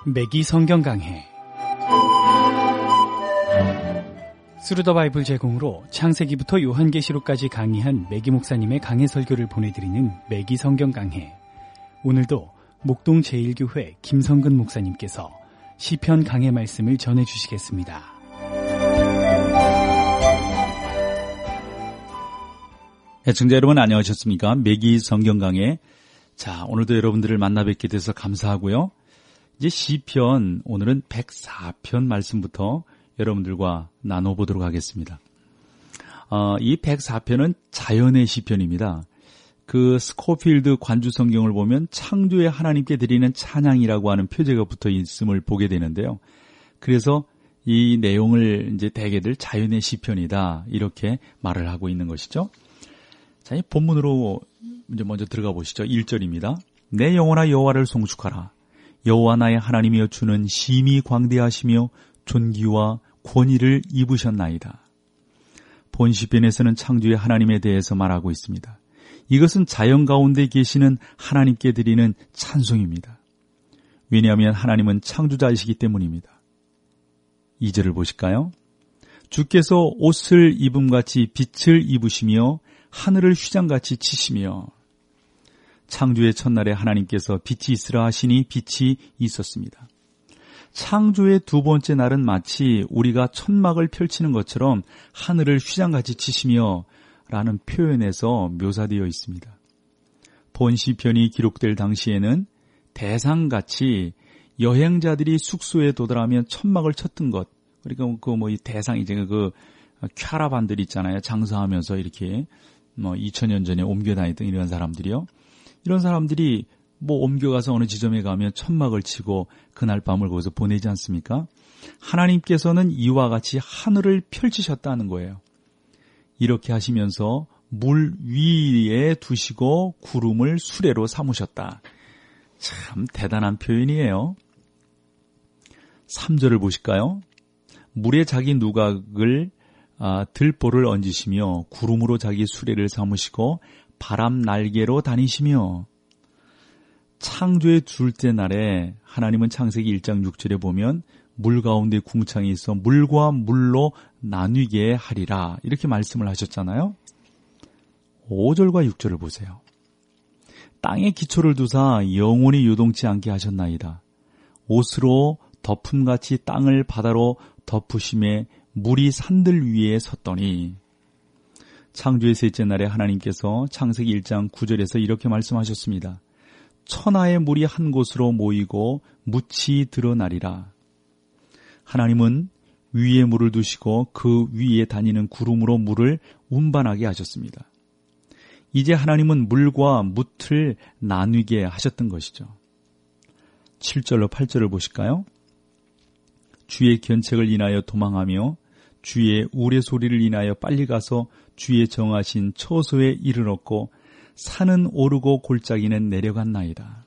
매기 성경 강해 스루더 바이블 제공으로 창세기부터 요한계시록까지 강의한 매기 목사님의 강해 설교를 보내드리는 매기 성경 강해. 오늘도 목동 제1교회 김성근 목사님께서 시편 강해 말씀을 전해주시겠습니다. 애청자 여러분 안녕하셨습니까? 매기 성경 강해. 자, 오늘도 여러분들을 만나 뵙게 돼서 감사하고요. 이제 시편 오늘은 104편 말씀부터 여러분들과 나눠보도록 하겠습니다. 이 104편은 자연의 시편입니다. 그 스코필드 관주 성경을 보면 창조의 하나님께 드리는 찬양이라고 하는 표제가 붙어 있음을 보게 되는데요. 그래서 이 내용을 이제 대개들 자연의 시편이다 이렇게 말을 하고 있는 것이죠. 자, 이 본문으로 이제 먼저 들어가 보시죠. 1절입니다. 내 영혼아 여호와를 송축하라. 여호와 나의 하나님이여 주는 심히 광대하시며 존귀와 권위를 입으셨나이다. 본 시편에서는 창조의 하나님에 대해서 말하고 있습니다. 이것은 자연 가운데 계시는 하나님께 드리는 찬송입니다. 왜냐하면 하나님은 창조자이시기 때문입니다. 2절을 보실까요? 주께서 옷을 입음같이 빛을 입으시며 하늘을 휘장같이 치시며 창조의 첫날에 하나님께서 빛이 있으라 하시니 빛이 있었습니다. 창조의 두 번째 날은 마치 우리가 천막을 펼치는 것처럼 하늘을 휘장같이 치시며 라는 표현에서 묘사되어 있습니다. 본 시편이 기록될 당시에는 대상같이 여행자들이 숙소에 도달하면 천막을 쳤던 것, 그러니까 이 대상 이제 캬라반들 있잖아요. 장사하면서 이렇게 2000년 전에 옮겨 다니던 이런 사람들이요. 이런 사람들이 옮겨가서 어느 지점에 가면 천막을 치고 그날 밤을 거기서 보내지 않습니까? 하나님께서는 이와 같이 하늘을 펼치셨다는 거예요. 이렇게 하시면서 물 위에 두시고 구름을 수레로 삼으셨다. 참 대단한 표현이에요. 3절을 보실까요? 물에 자기 누각을 들보를 얹으시며 구름으로 자기 수레를 삼으시고 바람 날개로 다니시며. 창조의 둘째 날에 하나님은 창세기 1장 6절에 보면 물 가운데 궁창이 있어 물과 물로 나뉘게 하리라 이렇게 말씀을 하셨잖아요. 5절과 6절을 보세요. 땅에 기초를 두사 영원히 요동치 않게 하셨나이다. 옷으로 덮음같이 땅을 바다로 덮으심에 물이 산들 위에 섰더니. 창조의 셋째 날에 하나님께서 창세기 1장 9절에서 이렇게 말씀하셨습니다. 천하의 물이 한 곳으로 모이고 묻이 드러나리라. 하나님은 위에 물을 두시고 그 위에 다니는 구름으로 물을 운반하게 하셨습니다. 이제 하나님은 물과 묻을 나누게 하셨던 것이죠. 7절로 8절을 보실까요? 주의 견책을 인하여 도망하며 주의 우레소리를 인하여 빨리 가서 주의 정하신 처소에 이르렀고 산은 오르고 골짜기는 내려갔나이다.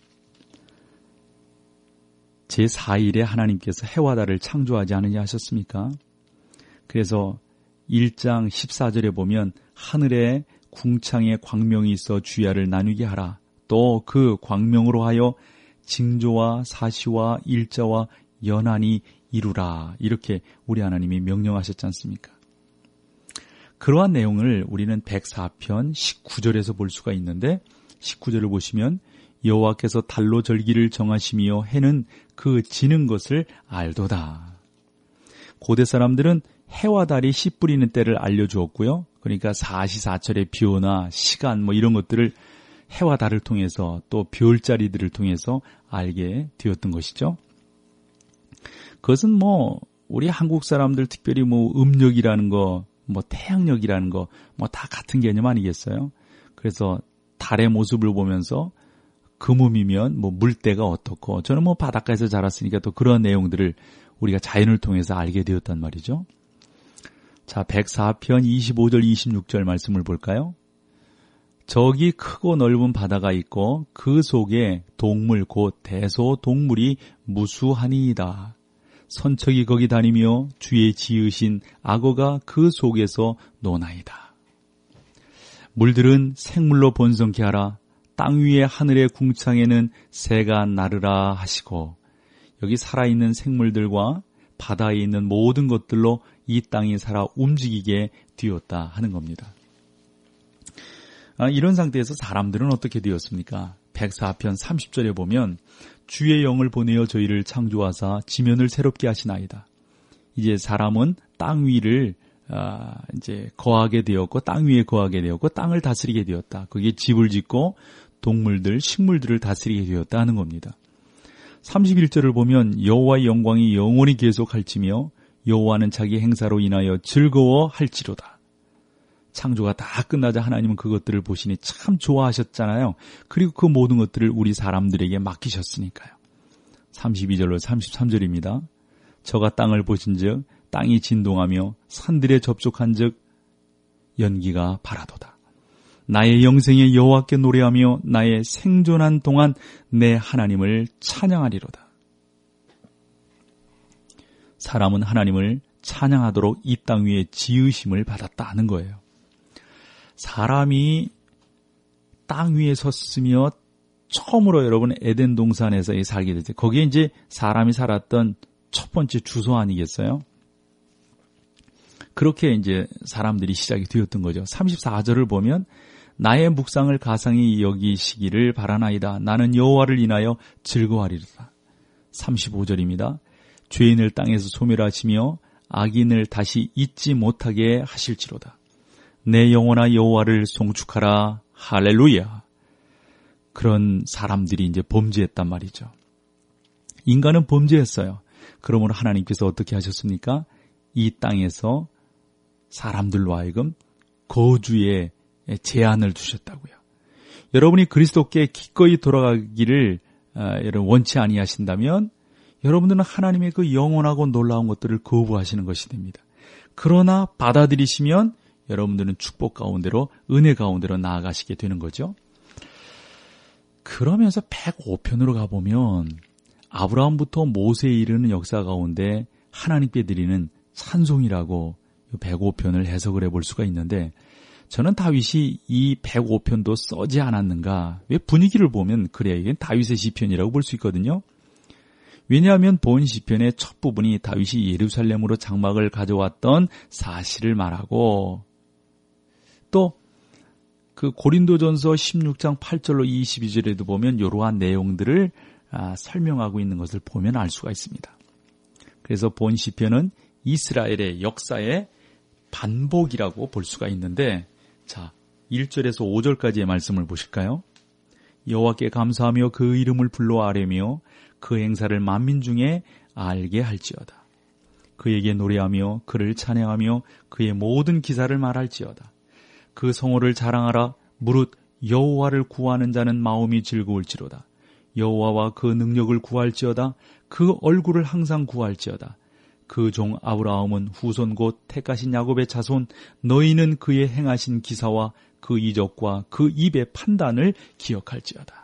제4일에 하나님께서 해와 달을 창조하지 않으냐 하셨습니까? 그래서 1장 14절에 보면 하늘에 궁창에 광명이 있어 주야를 나누게 하라. 또 그 광명으로 하여 징조와 사시와 일자와 연한이 이루라. 이렇게 우리 하나님이 명령하셨지 않습니까? 그러한 내용을 우리는 104편 19절에서 볼 수가 있는데 19절을 보시면 여호와께서 달로 절기를 정하시며 해는 그 지는 것을 알도다. 고대 사람들은 해와 달이 씨 뿌리는 때를 알려주었고요. 그러니까 사시사철의 비오나 시간 이런 것들을 해와 달을 통해서 또 별자리들을 통해서 알게 되었던 것이죠. 그것은 우리 한국 사람들 특별히 음력이라는 거 태양력이라는 거 다 같은 개념 아니겠어요? 그래서 달의 모습을 보면서 금음이면 물때가 어떻고 저는 바닷가에서 자랐으니까 또 그런 내용들을 우리가 자연을 통해서 알게 되었단 말이죠. 자, 104편 25절 26절 말씀을 볼까요? 저기 크고 넓은 바다가 있고 그 속에 동물 곧 대소동물이 무수하니이다. 선척이 거기 다니며 주의 지으신 악어가 그 속에서 노나이다. 물들은 생물로 번성케 하라. 땅 위에 하늘의 궁창에는 새가 나르라 하시고 여기 살아있는 생물들과 바다에 있는 모든 것들로 이 땅이 살아 움직이게 되었다 하는 겁니다. 이런 상태에서 사람들은 어떻게 되었습니까? 104편 30절에 보면 주의 영을 보내어 저희를 창조하사 지면을 새롭게 하시나이다. 이제 사람은 땅 위를 이제 거하게 되었고 땅 위에 거하게 되었고 땅을 다스리게 되었다. 그게 집을 짓고 동물들, 식물들을 다스리게 되었다 하는 겁니다. 31절을 보면 여호와의 영광이 영원히 계속할지며 여호와는 자기 행사로 인하여 즐거워할지로다. 창조가 다 끝나자 하나님은 그것들을 보시니 참 좋아하셨잖아요. 그리고 그 모든 것들을 우리 사람들에게 맡기셨으니까요. 32절로 33절입니다. 저가 땅을 보신즉 땅이 진동하며 산들에 접촉한즉 연기가 바라도다. 나의 영생에 여호와께 노래하며 나의 생존한 동안 내 하나님을 찬양하리로다. 사람은 하나님을 찬양하도록 이 땅 위에 지으심을 받았다 하는 거예요. 사람이 땅 위에 섰으며 처음으로 여러분 에덴 동산에서 살게 됐죠. 거기에 이제 사람이 살았던 첫 번째 주소 아니겠어요? 그렇게 이제 사람들이 시작이 되었던 거죠. 34절을 보면 나의 묵상을 가상히 여기시기를 바라나이다. 나는 여호와를 인하여 즐거워하리로다. 35절입니다. 죄인을 땅에서 소멸하시며 악인을 다시 잊지 못하게 하실지로다. 내 영혼아 여호와를 송축하라. 할렐루야. 그런 사람들이 이제 범죄했단 말이죠. 인간은 범죄했어요. 그러므로 하나님께서 어떻게 하셨습니까? 이 땅에서 사람들로 하여금 거주의 제한을 두셨다고요. 여러분이 그리스도께 기꺼이 돌아가기를 여러분 원치 아니하신다면 여러분들은 하나님의 그 영원하고 놀라운 것들을 거부하시는 것이 됩니다. 그러나 받아들이시면 여러분들은 축복 가운데로 은혜 가운데로 나아가시게 되는 거죠. 그러면서 105편으로 가보면 아브라함부터 모세에 이르는 역사 가운데 하나님께 드리는 찬송이라고 105편을 해석을 해볼 수가 있는데 저는 다윗이 이 105편도 써지 않았는가. 왜 분위기를 보면 그래요. 이건 다윗의 시편이라고 볼 수 있거든요. 왜냐하면 본 시편의 첫 부분이 다윗이 예루살렘으로 장막을 가져왔던 사실을 말하고 또 그 고린도전서 16장 8절로 22절에도 보면 이러한 내용들을 설명하고 있는 것을 보면 알 수가 있습니다. 그래서 본 시편은 이스라엘의 역사의 반복이라고 볼 수가 있는데 자 1절에서 5절까지의 말씀을 보실까요? 여호와께 감사하며 그 이름을 불러 아뢰며 그 행사를 만민 중에 알게 할지어다. 그에게 노래하며 그를 찬양하며 그의 모든 기사를 말할지어다. 그 성호를 자랑하라. 무릇 여호와를 구하는 자는 마음이 즐거울지로다. 여호와와 그 능력을 구할지어다. 그 얼굴을 항상 구할지어다. 그 종 아브라함은 후손 곧 택하신 야곱의 자손 너희는 그의 행하신 기사와 그 이적과 그 입의 판단을 기억할지어다.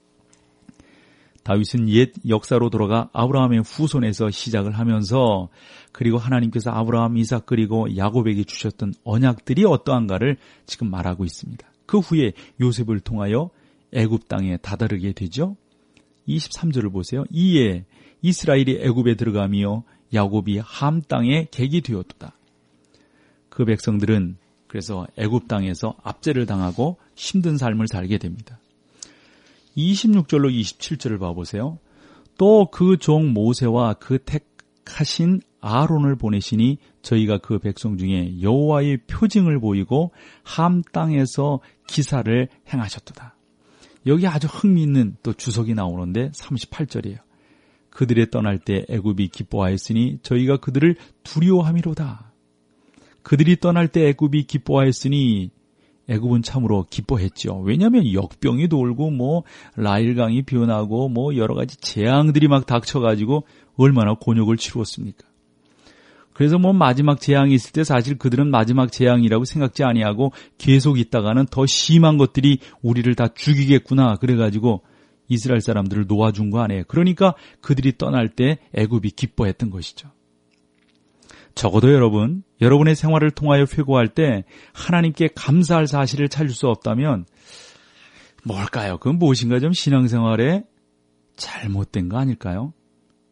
다윗은 옛 역사로 돌아가 아브라함의 후손에서 시작을 하면서 그리고 하나님께서 아브라함, 이삭 그리고 야곱에게 주셨던 언약들이 어떠한가를 지금 말하고 있습니다. 그 후에 요셉을 통하여 애굽 땅에 다다르게 되죠. 23절을 보세요. 이에 이스라엘이 애굽에 들어가며 야곱이 함 땅에 객이 되었도다. 그 백성들은 그래서 애굽 땅에서 압제를 당하고 힘든 삶을 살게 됩니다. 26절로 27절을 봐보세요. 또 그 종 모세와 그 택하신 아론을 보내시니 저희가 그 백성 중에 여호와의 표징을 보이고 함 땅에서 기사를 행하셨도다. 여기 아주 흥미있는 또 주석이 나오는데 38절이에요. 그들이 떠날 때 애굽이 기뻐하였으니 저희가 그들을 두려워함이로다. 그들이 떠날 때 애굽이 기뻐하였으니 애굽은 참으로 기뻐했죠. 왜냐하면 역병이 돌고 라일강이 변하고 여러 가지 재앙들이 막 닥쳐가지고 얼마나 곤욕을 치루었습니까? 그래서 마지막 재앙이 있을 때 사실 그들은 마지막 재앙이라고 생각지 아니하고 계속 있다가는 더 심한 것들이 우리를 다 죽이겠구나 그래가지고 이스라엘 사람들을 놓아준 거 아니에요. 그러니까 그들이 떠날 때 애굽이 기뻐했던 것이죠. 적어도 여러분의 생활을 통하여 회고할 때 하나님께 감사할 사실을 찾을 수 없다면 뭘까요? 그건 무엇인가 좀 신앙생활에 잘못된 거 아닐까요?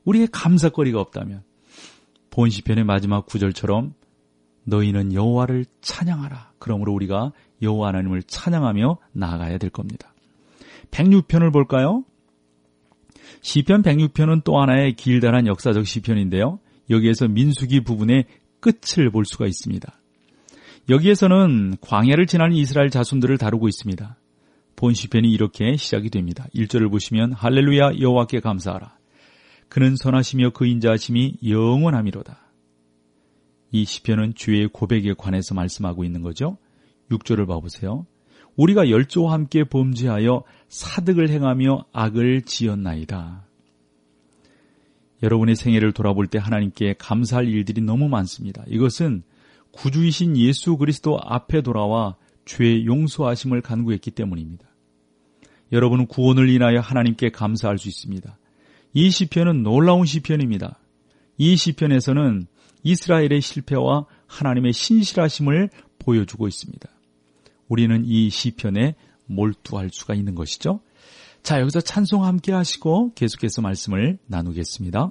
우리의 감사거리가 없다면 본 시편의 마지막 구절처럼 너희는 여호와를 찬양하라. 그러므로 우리가 여호와 하나님을 찬양하며 나아가야 될 겁니다. 106편을 볼까요? 시편 106편은 또 하나의 길다란 역사적 시편인데요. 여기에서 민수기 부분의 끝을 볼 수가 있습니다. 여기에서는 광야를 지나는 이스라엘 자손들을 다루고 있습니다. 본 시편이 이렇게 시작이 됩니다. 1절을 보시면 할렐루야 여호와께 감사하라. 그는 선하시며 그 인자하심이 영원하미로다. 이 시편은 주의 고백에 관해서 말씀하고 있는 거죠. 6절을 봐보세요. 우리가 열조와 함께 범죄하여 사득을 행하며 악을 지었나이다. 여러분의 생애를 돌아볼 때 하나님께 감사할 일들이 너무 많습니다. 이것은 구주이신 예수 그리스도 앞에 돌아와 죄의 용서하심을 간구했기 때문입니다. 여러분은 구원을 인하여 하나님께 감사할 수 있습니다. 이 시편은 놀라운 시편입니다. 이 시편에서는 이스라엘의 실패와 하나님의 신실하심을 보여주고 있습니다. 우리는 이 시편에 몰두할 수가 있는 것이죠. 자, 여기서 찬송 함께 하시고 계속해서 말씀을 나누겠습니다.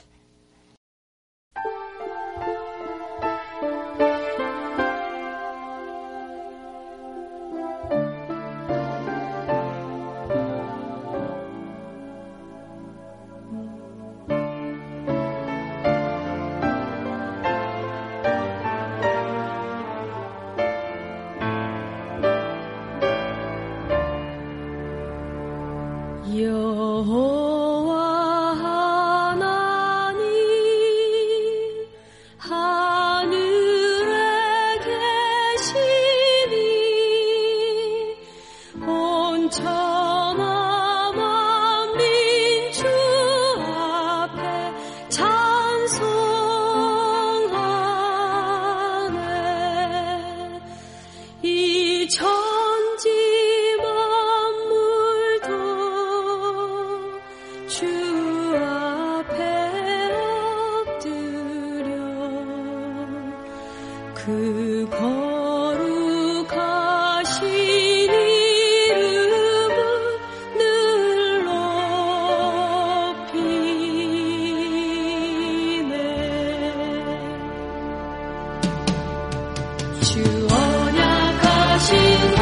그 거룩하신 이름을 늘 높이네. 주 언약하신 것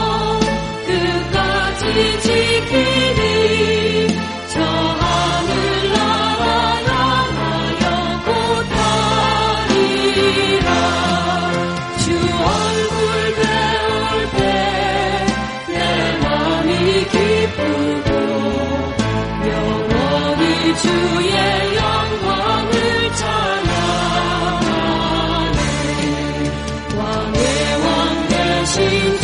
끝까지 지키니 저 하늘나라 향하여 곧 가리라. 주 얼굴 배울 때 내 마음이 기쁘고 영원히 주의 영광을 찬양하네. 왕의 왕 되신 주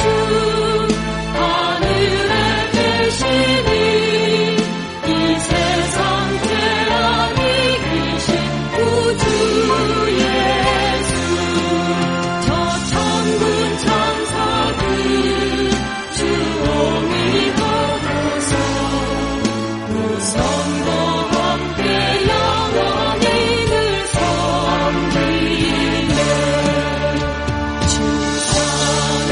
하늘에 계시니 이 세상 태양이 계신 구주 예수. 저 천군 천사들 주홍이 걷어서 무성과 함께 영원히 늘 섬기네. 주 산을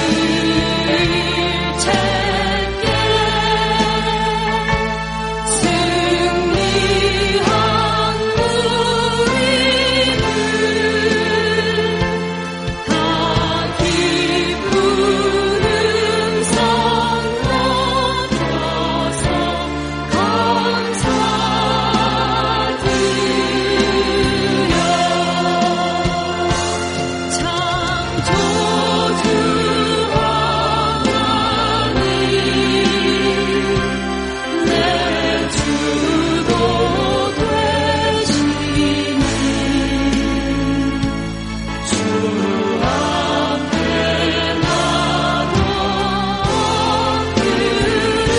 찾게 승리한 우리를 다 기쁘는 성 높여서 감사드려. 창조주 하나님 내 주도 되시니 주 앞에 나도 엎드려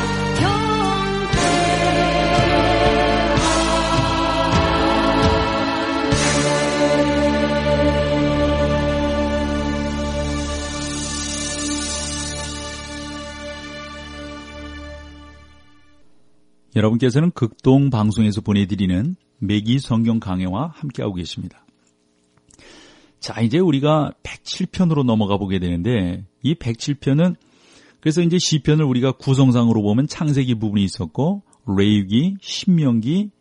여러분께서는 극동 방송에서 보내드리는 매기 성경 강해와 함께하고 계십니다. 자, 이제 우리가 107편으로 넘어가 보게 되는데, 이 107편은 그래서 이제 시편을 우리가 구성상으로 보면 창세기 부분이 있었고 레위기, 신명기,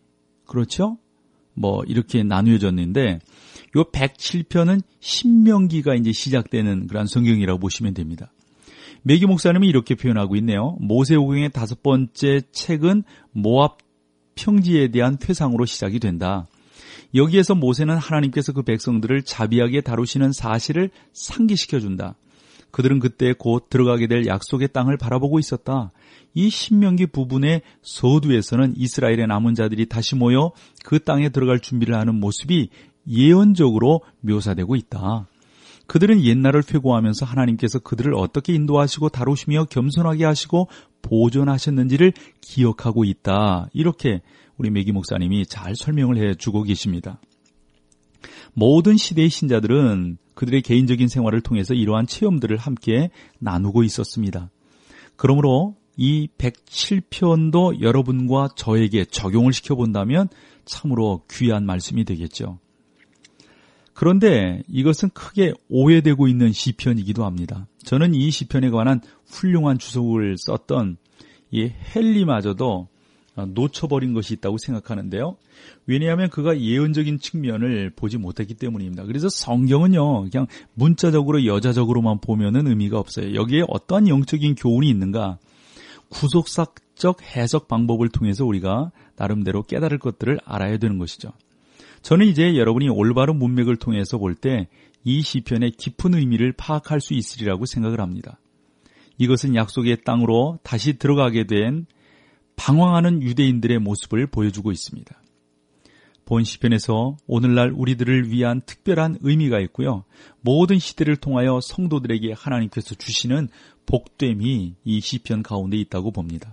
그렇죠? 이렇게 나누어졌는데 요 107편은 신명기가 이제 시작되는 그런 성경이라고 보시면 됩니다. 매기 목사님이 이렇게 표현하고 있네요. 모세오경의 5번째 책은 모압 평지에 대한 회상으로 시작이 된다. 여기에서 모세는 하나님께서 그 백성들을 자비하게 다루시는 사실을 상기시켜준다. 그들은 그때 곧 들어가게 될 약속의 땅을 바라보고 있었다. 이 신명기 부분의 서두에서는 이스라엘의 남은 자들이 다시 모여 그 땅에 들어갈 준비를 하는 모습이 예언적으로 묘사되고 있다. 그들은 옛날을 회고하면서 하나님께서 그들을 어떻게 인도하시고 다루시며 겸손하게 하시고 보존하셨는지를 기억하고 있다. 이렇게 우리 매기 목사님이 잘 설명을 해주고 계십니다. 모든 시대의 신자들은 그들의 개인적인 생활을 통해서 이러한 체험들을 함께 나누고 있었습니다. 그러므로 이 107편도 여러분과 저에게 적용을 시켜본다면 참으로 귀한 말씀이 되겠죠. 그런데 이것은 크게 오해되고 있는 시편이기도 합니다. 저는 이 시편에 관한 훌륭한 주석을 썼던 이 헨리마저도 놓쳐버린 것이 있다고 생각하는데요. 왜냐하면 그가 예언적인 측면을 보지 못했기 때문입니다. 그래서 성경은요, 그냥 문자적으로 여자적으로만 보면은 의미가 없어요. 여기에 어떠한 영적인 교훈이 있는가? 구속사적 해석 방법을 통해서 우리가 나름대로 깨달을 것들을 알아야 되는 것이죠. 저는 이제 여러분이 올바른 문맥을 통해서 볼 때 이 시편의 깊은 의미를 파악할 수 있으리라고 생각을 합니다. 이것은 약속의 땅으로 다시 들어가게 된 방황하는 유대인들의 모습을 보여주고 있습니다. 본 시편에서 오늘날 우리들을 위한 특별한 의미가 있고요. 모든 시대를 통하여 성도들에게 하나님께서 주시는 복됨이 이 시편 가운데 있다고 봅니다.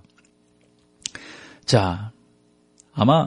자, 아마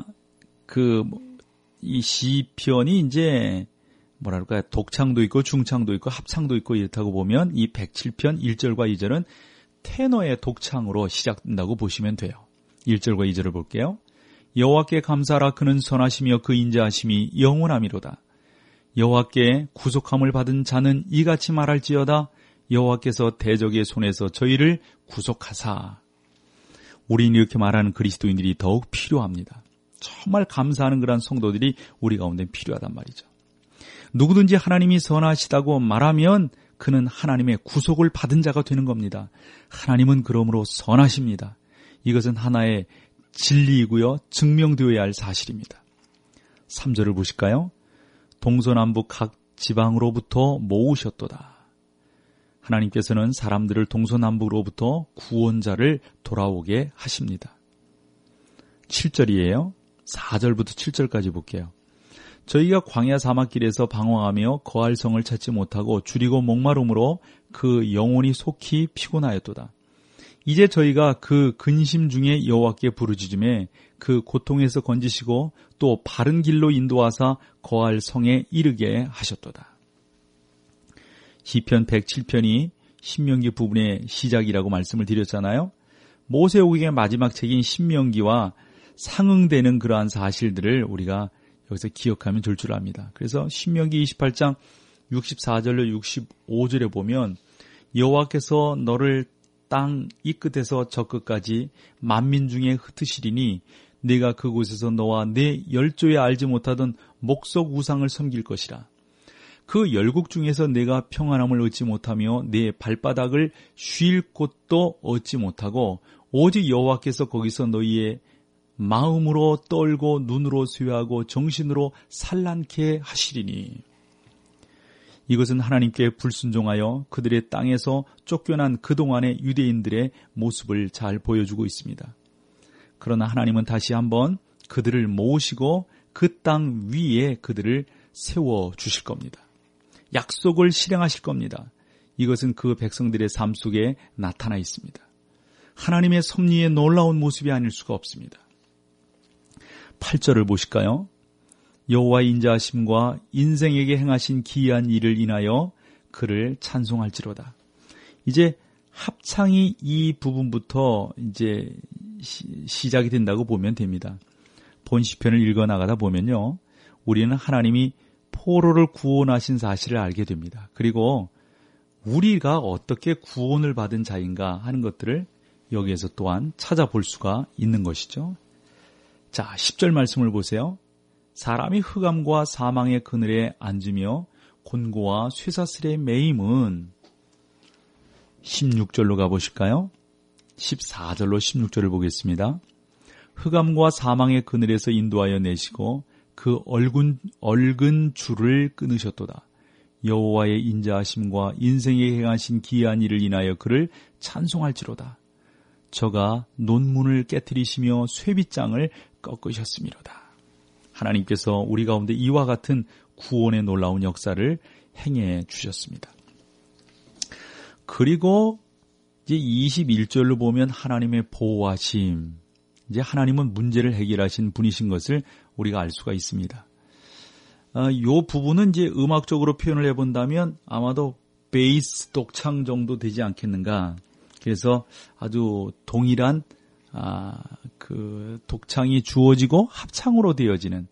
이 시편이 이제 독창도 있고 중창도 있고 합창도 있고 이렇다고 보면 이 107편 1절과 2절은 테너의 독창으로 시작된다고 보시면 돼요. 1절과 2절을 볼게요. 여호와께 감사하라. 그는 선하시며 그 인자하심이 영원하미로다. 여호와께 구속함을 받은 자는 이같이 말할지어다. 여호와께서 대적의 손에서 저희를 구속하사. 우리는 이렇게 말하는 그리스도인들이 더욱 필요합니다. 정말 감사하는 그런 성도들이 우리 가운데 필요하단 말이죠. 누구든지 하나님이 선하시다고 말하면 그는 하나님의 구속을 받은 자가 되는 겁니다. 하나님은 그러므로 선하십니다. 이것은 하나의 진리이고요. 증명되어야 할 사실입니다. 3절을 보실까요? 동서남북 각 지방으로부터 모으셨도다. 하나님께서는 사람들을 동서남북으로부터 구원자를 돌아오게 하십니다. 7절이에요. 4절부터 7절까지 볼게요. 저희가 광야 사막길에서 방황하며 거할 성을 찾지 못하고 줄이고 목마름으로 그 영혼이 속히 피곤하였도다. 이제 저희가 그 근심 중에 여호와께 부르짖음에 그 고통에서 건지시고 또 바른 길로 인도하사 거할 성에 이르게 하셨도다. 시편 107편이 신명기 부분의 시작이라고 말씀을 드렸잖아요. 모세오경의 마지막 책인 신명기와 상응되는 그러한 사실들을 우리가 여기서 기억하면 될 줄 압니다. 그래서 신명기 28장 64절로 65절에 보면 여호와께서 너를 땅 이 끝에서 저 끝까지 만민 중에 흩으시리니 네가 그곳에서 너와 네 열조에 알지 못하던 목석 우상을 섬길 것이라. 그 열국 중에서 내가 평안함을 얻지 못하며 네 발바닥을 쉴 곳도 얻지 못하고 오직 여호와께서 거기서 너희의 마음으로 떨고 눈으로 쇠하고 정신으로 산란케 하시리니. 이것은 하나님께 불순종하여 그들의 땅에서 쫓겨난 그동안의 유대인들의 모습을 잘 보여주고 있습니다. 그러나 하나님은 다시 한번 그들을 모으시고 그 땅 위에 그들을 세워주실 겁니다. 약속을 실행하실 겁니다. 이것은 그 백성들의 삶 속에 나타나 있습니다. 하나님의 섭리의 놀라운 모습이 아닐 수가 없습니다. 8절을 보실까요? 여호와의 인자하심과 인생에게 행하신 기이한 일을 인하여 그를 찬송할지로다. 이제 합창이 이 부분부터 이제 시작이 된다고 보면 됩니다. 본 시편을 읽어 나가다 보면요, 우리는 하나님이 포로를 구원하신 사실을 알게 됩니다. 그리고 우리가 어떻게 구원을 받은 자인가 하는 것들을 여기에서 또한 찾아볼 수가 있는 것이죠. 자, 10절 말씀을 보세요. 사람이 흑암과 사망의 그늘에 앉으며 곤고와 쇠사슬에 매임은 16절로 가보실까요? 14절로 16절을 보겠습니다. 흑암과 사망의 그늘에서 인도하여 내시고 그 얼근 줄을 끊으셨도다. 여호와의 인자하심과 인생에 행하신 기이한 일을 인하여 그를 찬송할지로다. 저가 논문을 깨뜨리시며 쇠빗장을 꺾으셨음이로다. 하나님께서 우리 가운데 이와 같은 구원의 놀라운 역사를 행해 주셨습니다. 그리고 이제 21절로 보면 하나님의 보호하심, 이제 하나님은 문제를 해결하신 분이신 것을 우리가 알 수가 있습니다. 이 부분은 이제 음악적으로 표현을 해본다면 아마도 베이스 독창 정도 되지 않겠는가. 그래서 아주 동일한 그 독창이 주어지고 합창으로 되어지는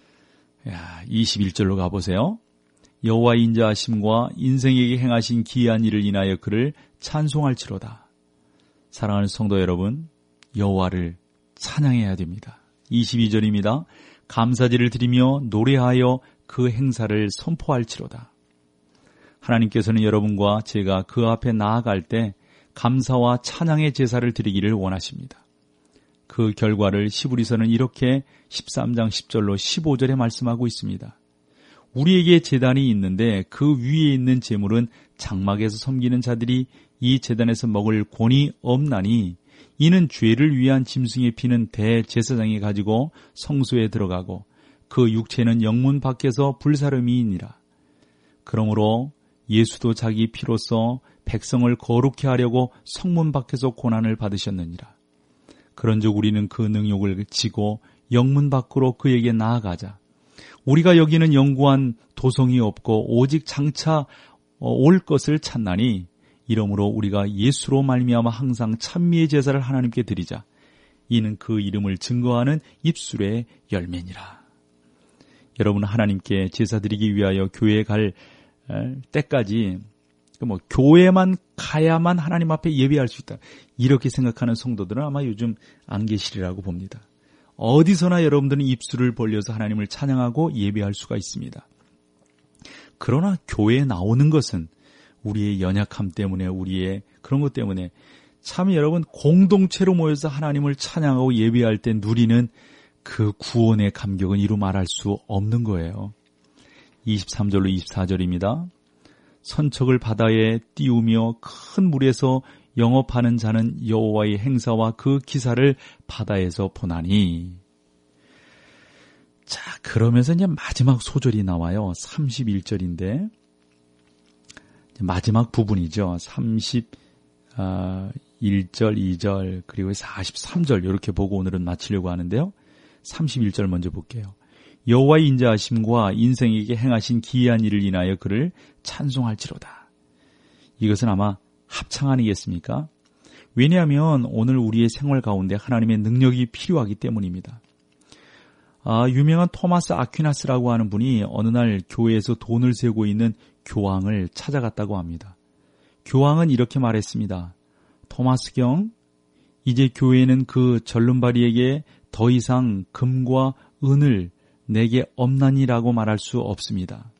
21절로 가보세요. 여호와의 인자하심과 인생에게 행하신 기이한 일을 인하여 그를 찬송할지로다. 사랑하는 성도 여러분, 여호와를 찬양해야 됩니다. 22절입니다. 감사제를 드리며 노래하여 그 행사를 선포할지로다. 하나님께서는 여러분과 제가 그 앞에 나아갈 때 감사와 찬양의 제사를 드리기를 원하십니다. 그 결과를 시브리서는 이렇게 13장 10절로 15절에 말씀하고 있습니다. 우리에게 제단이 있는데 그 위에 있는 제물은 장막에서 섬기는 자들이 이 제단에서 먹을 권이 없나니 이는 죄를 위한 짐승의 피는 대제사장이 가지고 성소에 들어가고 그 육체는 영문 밖에서 불사름이니라. 그러므로 예수도 자기 피로써 백성을 거룩케 하려고 성문 밖에서 고난을 받으셨느니라. 그런즉 우리는 그 능욕을 지고 영문 밖으로 그에게 나아가자. 우리가 여기는 영구한 도성이 없고 오직 장차 올 것을 찾나니 이러므로 우리가 예수로 말미암아 항상 찬미의 제사를 하나님께 드리자. 이는 그 이름을 증거하는 입술의 열매니라. 여러분, 하나님께 제사 드리기 위하여 교회에 갈 때까지 교회만 가야만 하나님 앞에 예배할 수 있다. 이렇게 생각하는 성도들은 아마 요즘 안 계시리라고 봅니다. 어디서나 여러분들은 입술을 벌려서 하나님을 찬양하고 예배할 수가 있습니다. 그러나 교회에 나오는 것은 우리의 연약함 때문에, 우리의 그런 것 때문에 참 여러분 공동체로 모여서 하나님을 찬양하고 예배할 때 누리는 그 구원의 감격은 이루 말할 수 없는 거예요. 23절로 24절입니다. 선척을 바다에 띄우며 큰 물에서 영업하는 자는 여호와의 행사와 그 기사를 바다에서 보나니. 자, 그러면서 이제 마지막 소절이 나와요. 31절인데 마지막 부분이죠. 31절, 2절, 그리고 43절 이렇게 보고 오늘은 마치려고 하는데요. 31절 먼저 볼게요. 여호와의 인자하심과 인생에게 행하신 기이한 일을 인하여 그를 찬송할지로다. 이것은 아마 합창 아니겠습니까? 왜냐하면 오늘 우리의 생활 가운데 하나님의 능력이 필요하기 때문입니다. 유명한 토마스 아퀴나스라고 하는 분이 어느 날 교회에서 돈을 세고 있는 교황을 찾아갔다고 합니다. 교황은 이렇게 말했습니다. 토마스경, 이제 교회는 그 절름발이에게 더 이상 금과 은을 내게 없나니라고 말할 수 없습니다.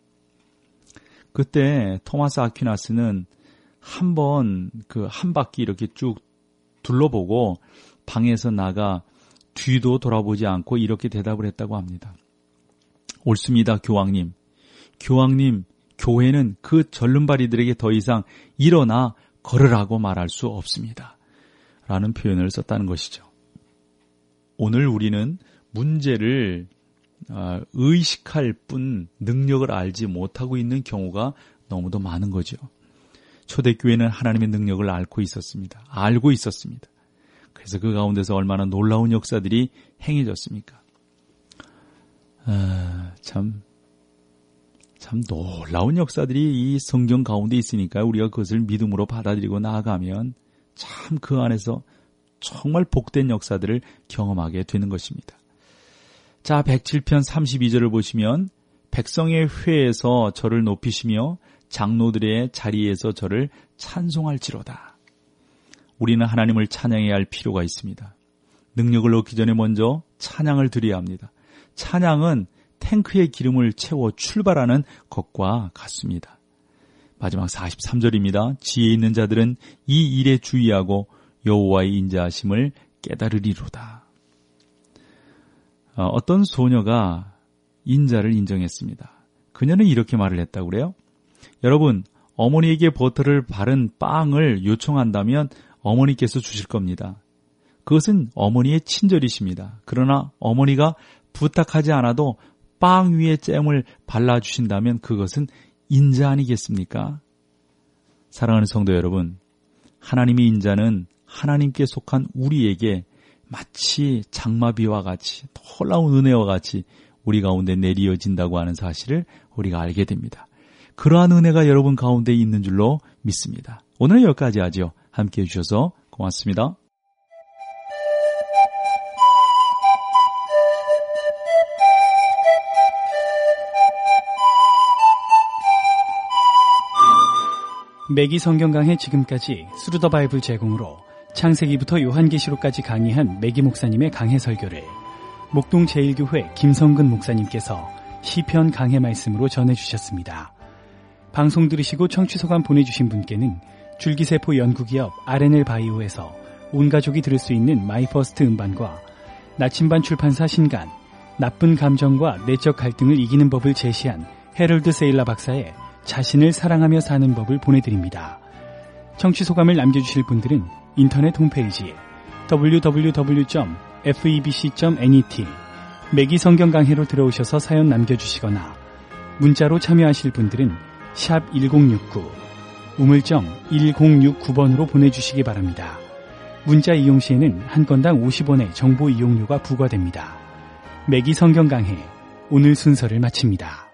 그때 토마스 아퀴나스는 한번 한 바퀴 이렇게 쭉 둘러보고 방에서 나가 뒤도 돌아보지 않고 이렇게 대답을 했다고 합니다. 옳습니다, 교황님. 교황님, 교회는 그 절름발이들에게 더 이상 일어나 걸으라고 말할 수 없습니다. 라는 표현을 썼다는 것이죠. 오늘 우리는 문제를 의식할 뿐 능력을 알지 못하고 있는 경우가 너무도 많은 거죠. 초대교회는 하나님의 능력을 알고 있었습니다. 그래서 그 가운데서 얼마나 놀라운 역사들이 행해졌습니까? 참 놀라운 역사들이 이 성경 가운데 있으니까 우리가 그것을 믿음으로 받아들이고 나아가면 참 그 안에서 정말 복된 역사들을 경험하게 되는 것입니다. 자, 107편 32절을 보시면 백성의 회에서 저를 높이시며 장로들의 자리에서 저를 찬송할지로다. 우리는 하나님을 찬양해야 할 필요가 있습니다. 능력을 얻기 전에 먼저 찬양을 드려야 합니다. 찬양은 탱크에 기름을 채워 출발하는 것과 같습니다. 마지막 43절입니다. 지혜 있는 자들은 이 일에 주의하고 여호와의 인자하심을 깨달으리로다. 어떤 소녀가 인자를 인정했습니다. 그녀는 이렇게 말을 했다고 그래요. 여러분, 어머니에게 버터를 바른 빵을 요청한다면 어머니께서 주실 겁니다. 그것은 어머니의 친절이십니다. 그러나 어머니가 부탁하지 않아도 빵 위에 잼을 발라주신다면 그것은 인자 아니겠습니까? 사랑하는 성도 여러분, 하나님의 인자는 하나님께 속한 우리에게 마치 장마비와 같이 놀라운 은혜와 같이 우리 가운데 내리어진다고 하는 사실을 우리가 알게 됩니다. 그러한 은혜가 여러분 가운데 있는 줄로 믿습니다. 오늘은 여기까지 하죠. 함께해 주셔서 고맙습니다. 매기 성경 강해 지금까지 스루 더 바이블 제공으로 창세기부터 요한계시록까지 강의한 매기 목사님의 강해 설교를 목동 제1교회 김성근 목사님께서 시편 강해 말씀으로 전해주셨습니다. 방송 들으시고 청취소감 보내주신 분께는 줄기세포 연구기업 R&L 바이오에서 온 가족이 들을 수 있는 마이퍼스트 음반과 나침반 출판사 신간, 나쁜 감정과 내적 갈등을 이기는 법을 제시한 헤럴드 세일라 박사의 자신을 사랑하며 사는 법을 보내드립니다. 청취소감을 남겨주실 분들은 인터넷 홈페이지 www.febc.net 매기 성경 강해로 들어오셔서 사연 남겨주시거나 문자로 참여하실 분들은 샵 1069 우물정 1069번으로 보내주시기 바랍니다. 문자 이용 시에는 한 건당 50원의 정보 이용료가 부과됩니다. 매기 성경 강해 오늘 순서를 마칩니다.